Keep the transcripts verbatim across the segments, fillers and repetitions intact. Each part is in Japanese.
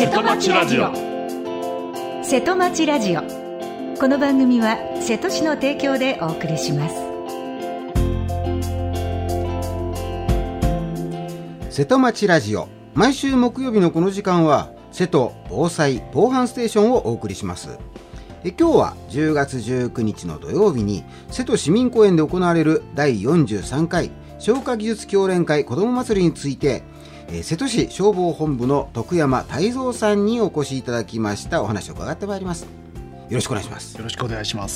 瀬戸町ラジオ。瀬戸町ラジオ、この番組は瀬戸市の提供でお送りします。 瀬戸町ラジオ、毎週木曜日のこの時間は瀬戸防災防犯ステーションをお送りします。え今日はじゅうがつじゅうくにちの土曜日に瀬戸市民公園で行われるだいよんじゅうさんかい消火技術教練会子ども祭りについて、え瀬戸市消防本部の徳山泰造さんにお越しいただきました。お話を伺ってまいります。よろしくお願いします。 よろしくお願いします。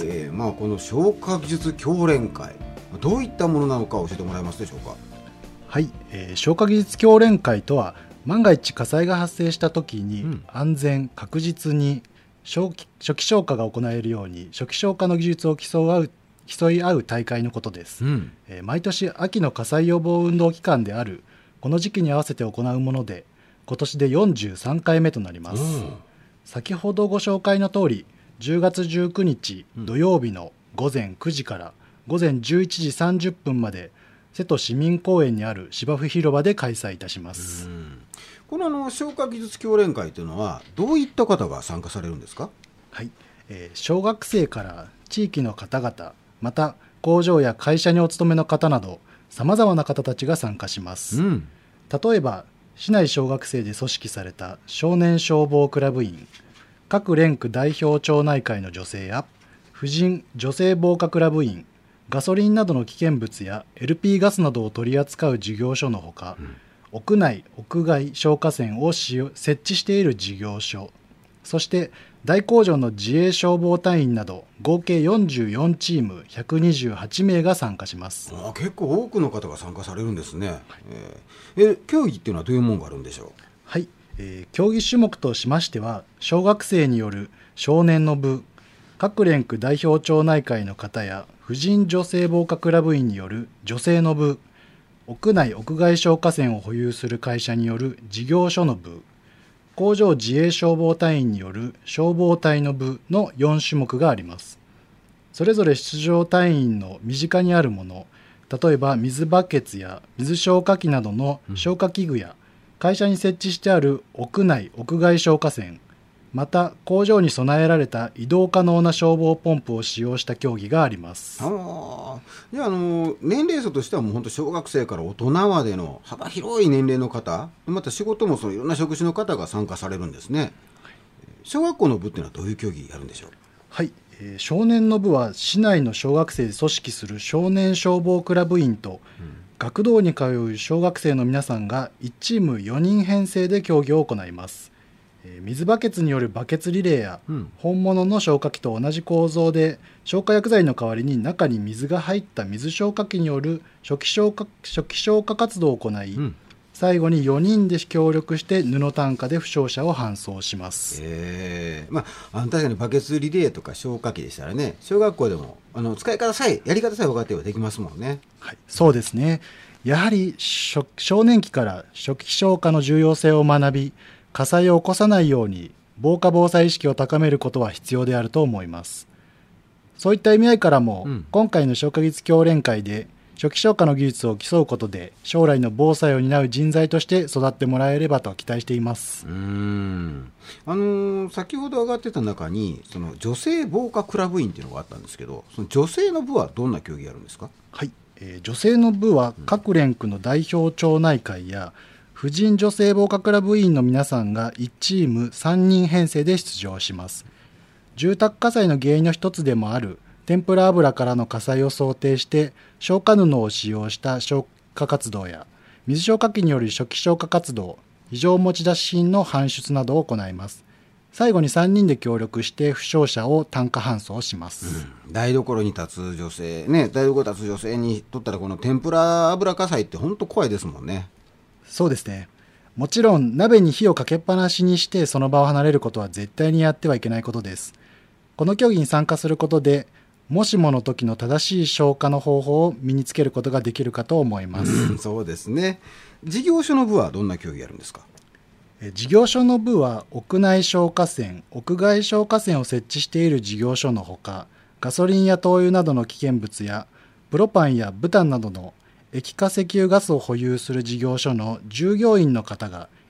えーまあ、この消火技術教練会、どういったものなのか教えてもらえますでしょうか。 はい、えー、消火技術教練会とは、万が一火災が発生した時に、うん、安全確実に初期、初期消火が行えるように初期消火の技術を競い合う競い合う大会のことです、うんえー、毎年秋の火災予防運動期間であるこの時期に合わせて行うもので、今年でよんじゅうさんかいめとなります。先ほどご紹介の通り、じゅうがつじゅうくにち土曜日のごぜんくじからごぜんじゅういちじさんじゅっぷんまで、瀬戸市民公園にある芝生広場で開催いたします。うん、 このあの消火技術教練会というのはどういった方が参加されるんですか。 はい、えー、小学生から地域の方々、また工場や会社にお勤めの方などさまざまな方たちが参加します。うん、例えば市内小学生で組織された少年消防クラブ員、各連区代表町内会の女性や婦人女性防火クラブ員、ガソリンなどの危険物や エルピー ガスなどを取り扱う事業所のほか、うん、屋内屋外消火栓を設置している事業所、そして大工場の自衛消防隊員など合計よんじゅうよんチームひゃくにじゅうはちめいが参加します。 あ、結構多くの方が参加されるんですね。はい、えー、え競技っていうのはどういうものがあるんでしょう。 はい、えー、競技種目としましては、小学生による少年の部、各連区代表町内会の方や婦人女性防火クラブ員による女性の部、屋内屋外消火栓を保有する会社による事業所の部、工場自衛消防隊員による消防隊の部のよんしゅもくがあります。それぞれ出場隊員の身近にあるもの、例えば水バケツや水消火器などの消火器具や、会社に設置してある屋内屋外消火栓、また工場に備えられた移動可能な消防ポンプを使用した競技があります。 あじゃあ、あの年齢層としてはもう本当小学生から大人までの幅広い年齢の方、また仕事もそのいろんな職種の方が参加されるんですね。はい、小学校の部っていうのはどういう競技やるんでしょう。 はい、えー、少年の部は市内の小学生で組織する少年消防クラブ員と、うん、学童に通う小学生の皆さんがいちチームよにん編成で競技を行います。水バケツによるバケツリレーや、うん、本物の消火器と同じ構造で消火薬剤の代わりに中に水が入った水消火器による初期消火、初期消火活動を行い、うん、最後によにんで協力して布担架で負傷者を搬送します。 へー、まあ、あの確かにバケツリレーとか消火器でしたらね、小学校でもあの使い方さえやり方さえ分かってはできますもんね。 はい、そうですね。やはり少年期から初期消火の重要性を学び、火災を起こさないように防火防災意識を高めることは必要であると思います。そういった意味合いからも、うん、今回の消火技術教練会で初期消火の技術を競うことで将来の防災を担う人材として育ってもらえればと期待しています。 うーんあのー、先ほど上がってた中にその女性防火クラブ員っていうのがあったんですけど、その女性の部はどんな競技やるんですか。 はい、えー、女性の部は各連区の代表町内会や、うん婦人女性防火クラブ員の皆さんがいちチームさんにん編成で出場します。住宅火災の原因の一つでもある天ぷら油からの火災を想定して消火布を使用した消火活動や水消火器による初期消火活動、非常持ち出し品の搬出などを行います。最後にさんにんで協力して負傷者を担架搬送します。 うん、台所に立つ女性ね、台所に立つ女性にとったらこの天ぷら油火災って本当怖いですもんね。 そうですね。もちろん鍋に火をかけっぱなしにしてその場を離れることは絶対にやってはいけないことです。この競技に参加することでもしもの時の正しい消火の方法を身につけることができるかと思います。 うん、そうですね。事業所の部はどんな競技やるんですか。 え事業所の部は屋内消火栓、屋外消火栓を設置している事業所のほか、ガソリンや灯油などの危険物やプロパンやブタンなどの液化石油ガスを保有する事業所の従業員の方が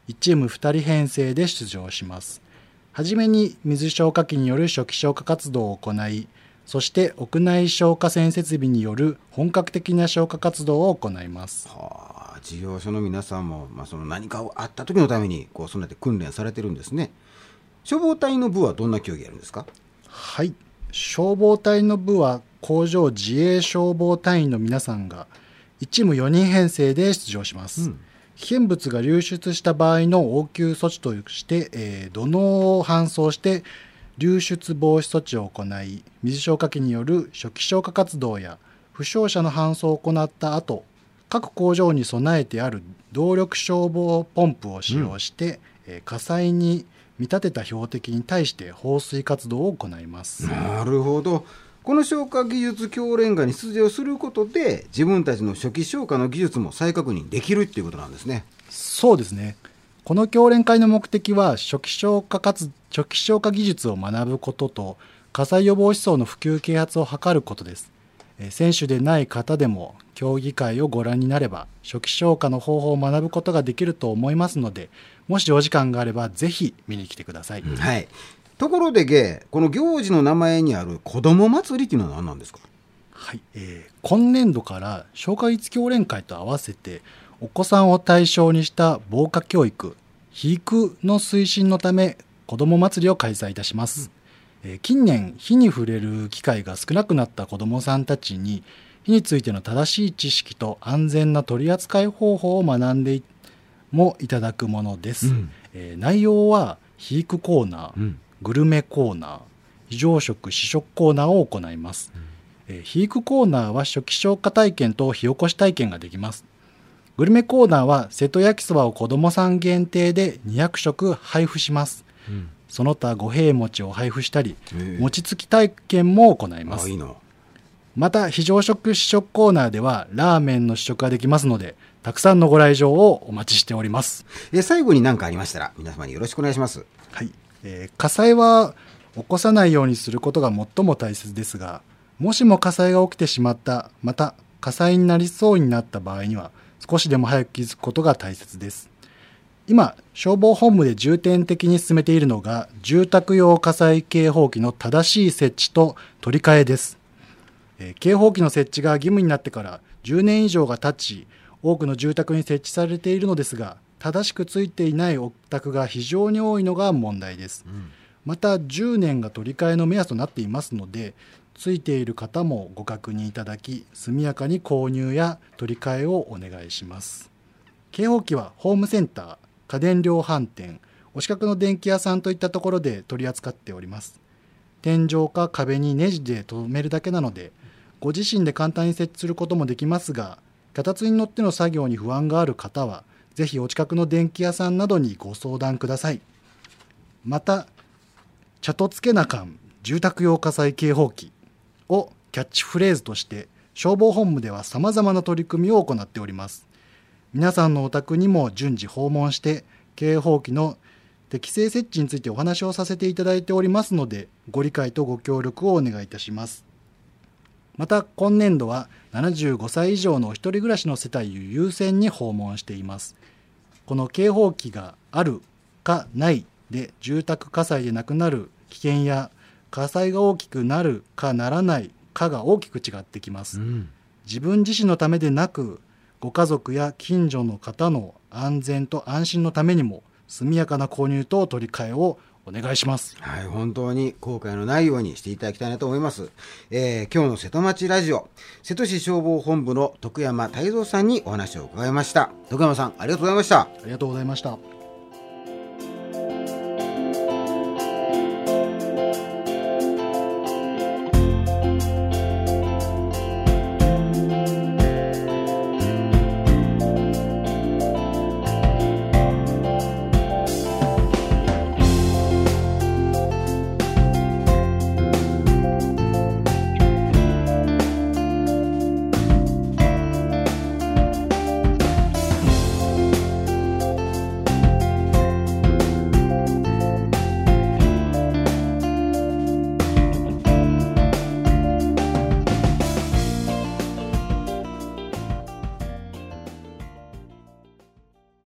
いちチームふたり編成で出場します。はじめに水消火器による初期消火活動を行い、そして屋内消火栓設備による本格的な消火活動を行います。 はあ、事業所の皆さんも、まあ、その何かあった時のためにこう備えて訓練されてるんですね。消防隊の部はどんな競技やるんですか？ はい、消防隊の部は工場自衛消防隊員の皆さんがいちチームよにん編成で出場します。うん、危険物が流出した場合の応急措置として、えー、土のうを搬送して流出防止措置を行い、水消火器による初期消火活動や負傷者の搬送を行った後、各工場に備えてある動力消防ポンプを使用して、うん、火災に見立てた標的に対して放水活動を行います。 なるほど。この消火技術教練会に出場することで自分たちの初期消火の技術も再確認できるっていうことなんですね。 そうですね。この教練会の目的は初期消火活初期消火技術を学ぶことと火災予防思想の普及啓発を図ることです。選手でない方でも競技会をご覧になれば初期消火の方法を学ぶことができると思いますので、もしお時間があればぜひ見に来てください。 うん、はい。ところでゲイ、この行事の名前にある子ども祭りっていうのは何なんですか？ はい、えー、今年度から消火技教練会と合わせてお子さんを対象にした防火教育、肥育の推進のため子ども祭りを開催いたします。うん、えー、近年火に触れる機会が少なくなった子どもさんたちに火についての正しい知識と安全な取り扱い方法を学んでもいただくものです。うん、えー、内容は肥育コーナー、うん、グルメコーナー、非常食試食コーナーを行います。うん、えー、肥育コーナーは初期消火体験と火起こし体験ができます。グルメコーナーは瀬戸焼きそばを子どもさん限定でにひゃくしょく配布します。うん、その他五平餅を配布したり、餅つき体験も行います。 あ、いいの。 また非常食試食コーナーではラーメンの試食ができますので、たくさんのご来場をお待ちしております。 え最後に何かありましたら皆様によろしくお願いします。 はい、えー、火災は起こさないようにすることが最も大切ですが、もしも火災が起きてしまった、また火災になりそうになった場合には少しでも早く気づくことが大切です。今消防本部で重点的に進めているのが住宅用火災警報器の正しい設置と取り替えです。えー、警報器の設置が義務になってからじゅうねん以上が経ち、多くの住宅に設置されているのですが、正しくついていないお宅が非常に多いのが問題です。うん、またじゅうねんが取り替えの目安となっていますので、ついている方もご確認いただき、速やかに購入や取り替えをお願いします。警報器はホームセンター、家電量販店、お近くの電気屋さんといったところで取り扱っております。天井か壁にネジで留めるだけなので、ご自身で簡単に設置することもできますが、脚立に乗っての作業に不安がある方は、ぜひお近くの電気屋さんなどにご相談ください。また、茶とつけなかん住宅用火災警報器をキャッチフレーズとして、消防本部では様々な取り組みを行っております。皆さんのお宅にも順次訪問して、警報器の適正設置についてお話をさせていただいておりますので、ご理解とご協力をお願いいたします。また今年度はななじゅうごさい以上のお一人暮らしの世帯を優先に訪問しています。この警報器があるかないで住宅火災で亡くなる危険や火災が大きくなるかならないかが大きく違ってきます。うん、自分自身のためでなく、ご家族や近所の方の安全と安心のためにも速やかな購入と取り替えをお願いします。 はい、本当に後悔のないようにしていただきたいなと思います。えー、今日の瀬戸町ラジオ、瀬戸市消防本部の徳山泰造さんにお話を伺いました。徳山さん、ありがとうございました。 ありがとうございました。